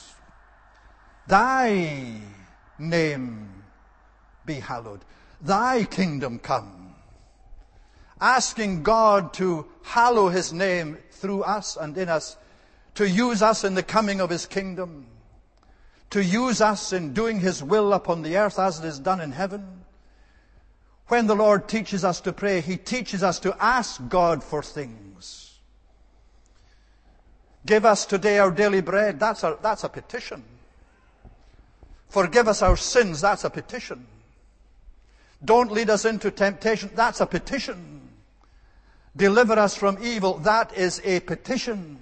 Thy name be hallowed. Thy kingdom come. Asking God to hallow his name through us and in us, to use us in the coming of his kingdom, to use us in doing his will upon the earth as it is done in heaven. When the Lord teaches us to pray, he teaches us to ask God for things. Give us today our daily bread. That's a, that's a petition. Forgive us our sins. That's a petition. Don't lead us into temptation. That's a petition. Deliver us from evil. That is a petition.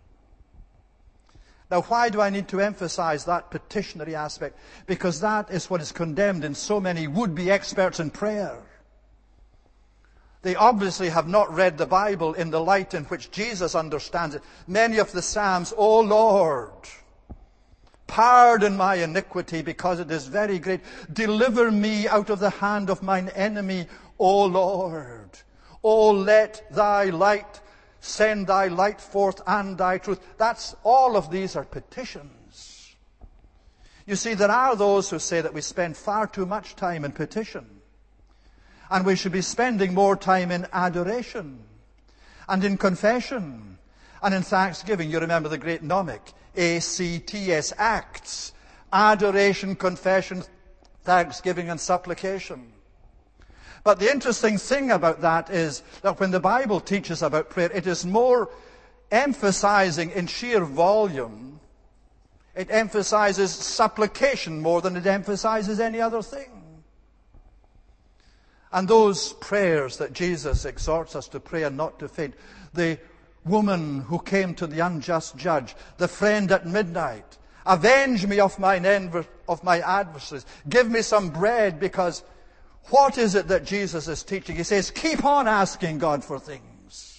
Now, why do I need to emphasize that petitionary aspect? Because that is what is condemned in so many would-be experts in prayer. They obviously have not read the Bible in the light in which Jesus understands it. Many of the Psalms, O Lord, pardon my iniquity because it is very great. Deliver me out of the hand of mine enemy, O Lord. O let thy light send thy light forth and thy truth. That's, all of these are petitions. You see, there are those who say that we spend far too much time in petition. And we should be spending more time in adoration and in confession and in thanksgiving. You remember the great gnomic, A C T S, acts. Adoration, confession, thanksgiving and supplication. But the interesting thing about that is that when the Bible teaches about prayer, it is more emphasizing in sheer volume. It emphasizes supplication more than it emphasizes any other thing. And those prayers that Jesus exhorts us to pray and not to faint, the woman who came to the unjust judge, the friend at midnight, avenge me of mine env- of my adversaries, give me some bread, because what is it that Jesus is teaching? He says, keep on asking God for things.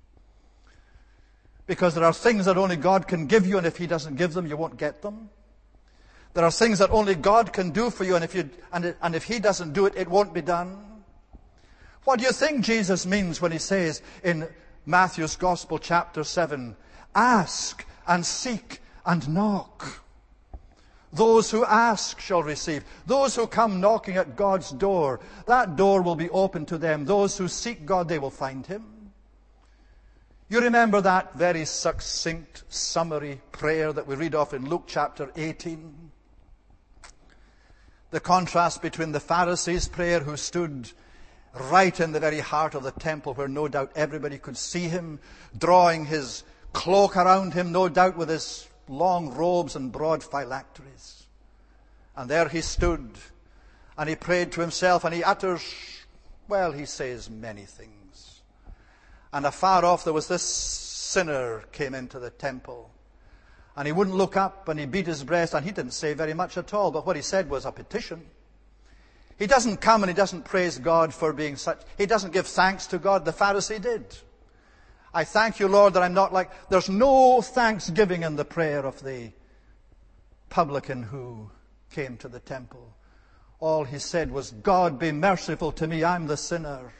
Because there are things that only God can give you, and if He doesn't give them, you won't get them. There are things that only God can do for you, and if you and, it, and if He doesn't do it, it won't be done. What do you think Jesus means when He says in Matthew's Gospel, chapter seven, ask and seek and knock? Those who ask shall receive. Those who come knocking at God's door, that door will be open to them. Those who seek God, they will find Him. You remember that very succinct, summary prayer that we read of in Luke chapter eighteen? The contrast between the Pharisees' prayer, who stood right in the very heart of the temple, where no doubt everybody could see him, drawing his cloak around him, no doubt with his long robes and broad phylacteries. And there he stood, and he prayed to himself, and he utters, well, he says many things. And afar off there was this sinner came into the temple, and he wouldn't look up, and he beat his breast, and he didn't say very much at all, but what he said was a petition. He doesn't come and he doesn't praise God for being such. He doesn't give thanks to God. The Pharisee did. I thank you, Lord, that I'm not like... There's no thanksgiving in the prayer of the publican who came to the temple. All he said was, God, be merciful to me, I'm the sinner.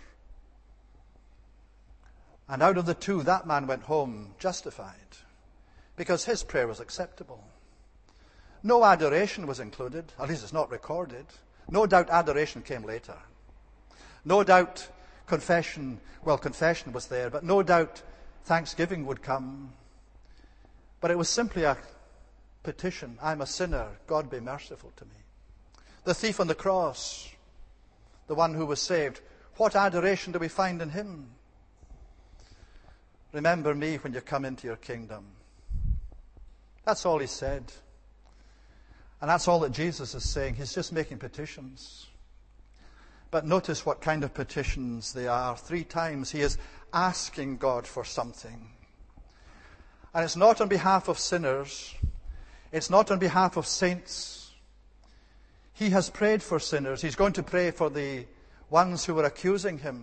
And out of the two, that man went home justified, because his prayer was acceptable. No adoration was included, at least it's not recorded. No doubt adoration came later. No doubt confession, well, confession was there, but no doubt thanksgiving would come. But it was simply a petition. I'm a sinner. God be merciful to me. The thief on the cross, the one who was saved, what adoration do we find in him? Remember me when you come into your kingdom. That's all he said. And that's all that Jesus is saying. He's just making petitions. But notice what kind of petitions they are. Three times he is asking God for something. And it's not on behalf of sinners. It's not on behalf of saints. He has prayed for sinners. He's going to pray for the ones who were accusing him.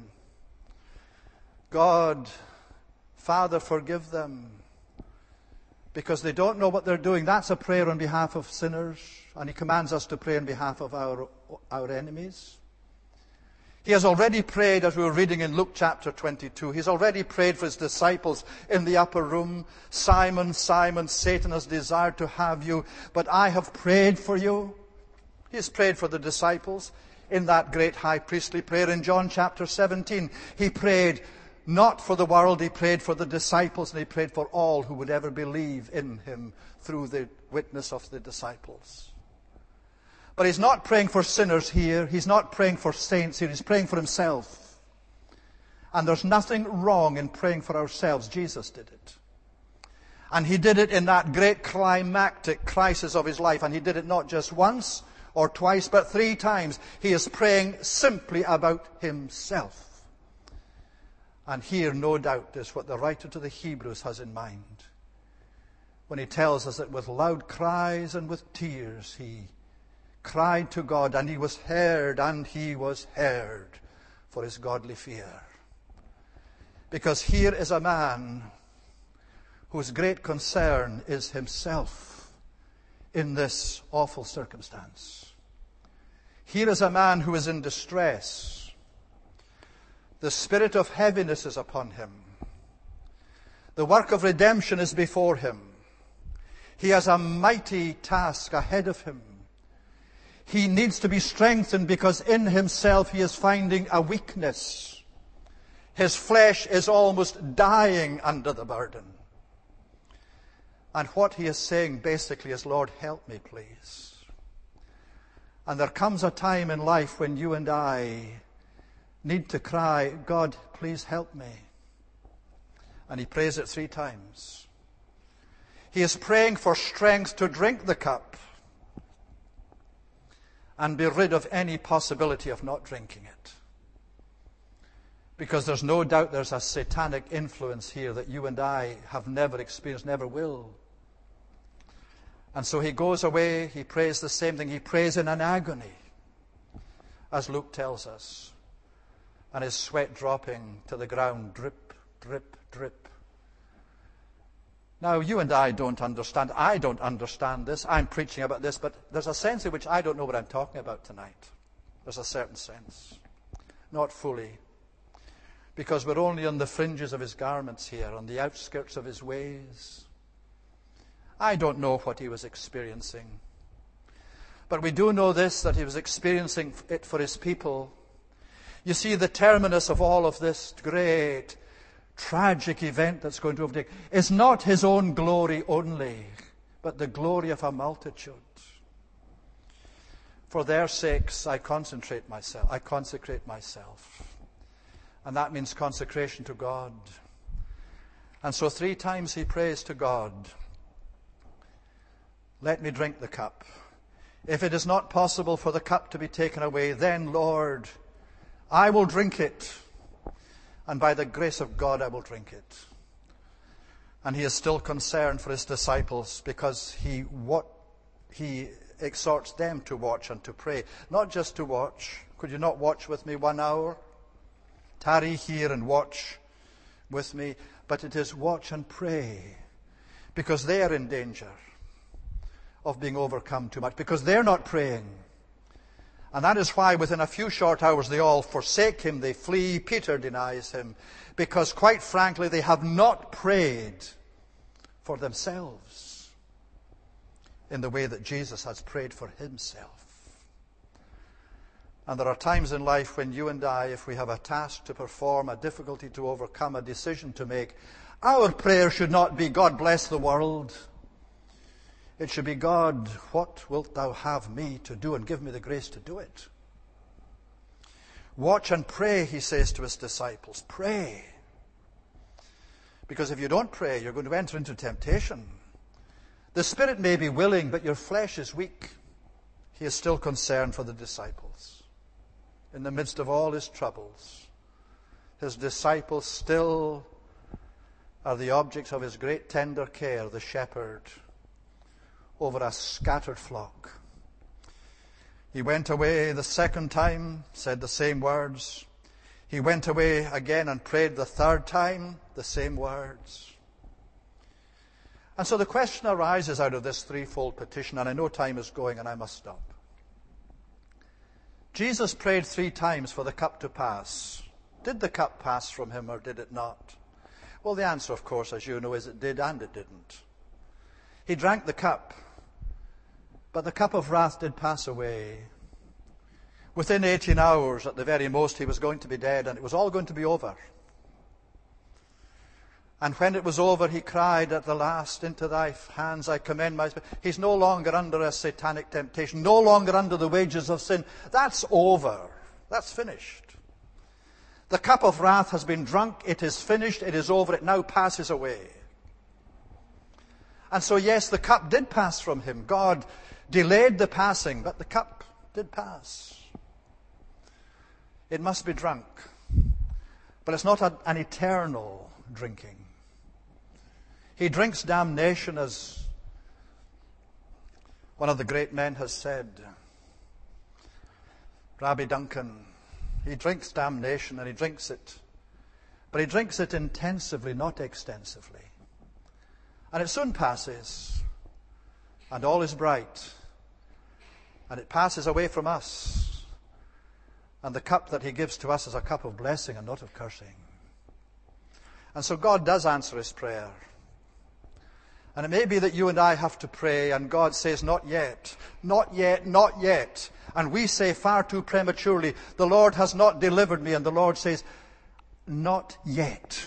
God, Father, forgive them, because they don't know what they're doing. That's a prayer on behalf of sinners, and he commands us to pray on behalf of our, our enemies. He has already prayed, as we were reading in Luke chapter twenty-two, he's already prayed for his disciples in the upper room. Simon, Simon, Satan has desired to have you, but I have prayed for you. He has prayed for the disciples in that great high priestly prayer in John chapter seventeen. He prayed not for the world, he prayed for the disciples, and he prayed for all who would ever believe in him through the witness of the disciples. But he's not praying for sinners here. He's not praying for saints here. He's praying for himself. And there's nothing wrong in praying for ourselves. Jesus did it. And he did it in that great climactic crisis of his life. And he did it not just once or twice, but three times. He is praying simply about himself. And here, no doubt, is what the writer to the Hebrews has in mind when he tells us that with loud cries and with tears he cried to God, and he was heard, and he was heard for his godly fear. Because here is a man whose great concern is himself in this awful circumstance. Here is a man who is in distress. The spirit of heaviness is upon him. The work of redemption is before him. He has a mighty task ahead of him. He needs to be strengthened because in himself he is finding a weakness. His flesh is almost dying under the burden. And what he is saying basically is, Lord, help me, please. And there comes a time in life when you and I need to cry, God, please help me. And he prays it three times. He is praying for strength to drink the cup and be rid of any possibility of not drinking it. Because there's no doubt there's a satanic influence here that you and I have never experienced, never will. And so he goes away, he prays the same thing. He prays in an agony, as Luke tells us. And his sweat dropping to the ground, drip, drip, drip. Now, you and I don't understand. I don't understand this. I'm preaching about this, but there's a sense in which I don't know what I'm talking about tonight. There's a certain sense. Not fully. Because we're only on the fringes of his garments here, on the outskirts of his ways. I don't know what he was experiencing. But we do know this, that he was experiencing it for his people. You see, the terminus of all of this great, tragic event that's going to overtake is not his own glory only, but the glory of a multitude. For their sakes, I concentrate myself. I consecrate myself. And that means consecration to God. And so three times he prays to God, let me drink the cup. If it is not possible for the cup to be taken away, then, Lord, I will drink it. And by the grace of God, I will drink it. And he is still concerned for his disciples because he, what, he exhorts them to watch and to pray. Not just to watch. Could you not watch with me one hour? Tarry here and watch with me. But it is watch and pray. Because they are in danger of being overcome too much. Because they're not praying. And that is why within a few short hours they all forsake him. They flee. Peter denies him. Because quite frankly they have not prayed for themselves in the way that Jesus has prayed for himself. And there are times in life when you and I, if we have a task to perform, a difficulty to overcome, a decision to make, our prayer should not be, God bless the world. It should be, God, what wilt thou have me to do, and give me the grace to do it. Watch and pray, he says to his disciples. Pray. Because if you don't pray, you're going to enter into temptation. The spirit may be willing, but your flesh is weak. He is still concerned for the disciples. In the midst of all his troubles, his disciples still are the objects of his great tender care, the shepherd over a scattered flock. He went away the second time, said the same words. He went away again and prayed the third time, the same words. And so the question arises out of this threefold petition, and I know time is going and I must stop. Jesus prayed three times for the cup to pass. Did the cup pass from him or did it not? Well, the answer, of course, as you know, is it did and it didn't. He drank the cup, but the cup of wrath did pass away. Within eighteen hours, at the very most, he was going to be dead, and it was all going to be over. And when it was over, he cried at the last, into thy hands I commend my spirit. He's no longer under a satanic temptation, no longer under the wages of sin. That's over. That's finished. The cup of wrath has been drunk. It is finished. It is over. It now passes away. And so, yes, the cup did pass from him. God delayed the passing, but the cup did pass. It must be drunk. But it's not a, an eternal drinking. He drinks damnation, as one of the great men has said, Rabbi Duncan. He drinks damnation, and he drinks it. But he drinks it intensively, not extensively. And it soon passes, and all is bright. And it passes away from us. And the cup that he gives to us is a cup of blessing and not of cursing. And so God does answer his prayer. And it may be that you and I have to pray, and God says, not yet, not yet, not yet. And we say far too prematurely, the Lord has not delivered me. And the Lord says, not yet.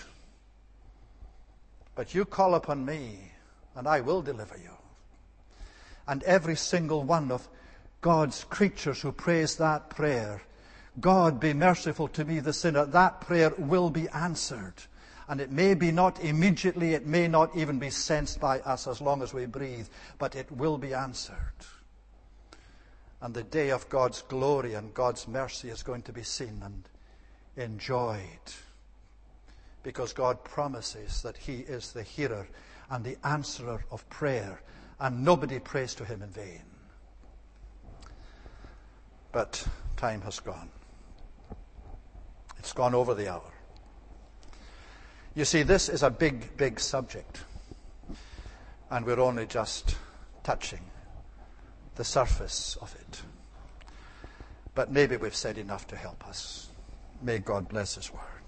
But you call upon me, and I will deliver you. And every single one of God's creatures who prays that prayer, God be merciful to me, the sinner, that prayer will be answered. And it may be not immediately, it may not even be sensed by us as long as we breathe, but it will be answered. And the day of God's glory and God's mercy is going to be seen, and enjoyed, because God promises that he is the hearer and the answerer of prayer, and nobody prays to him in vain. But time has gone. It's gone over the hour. You see, this is a big, big subject, and we're only just touching the surface of it. But maybe we've said enough to help us. May God bless his word.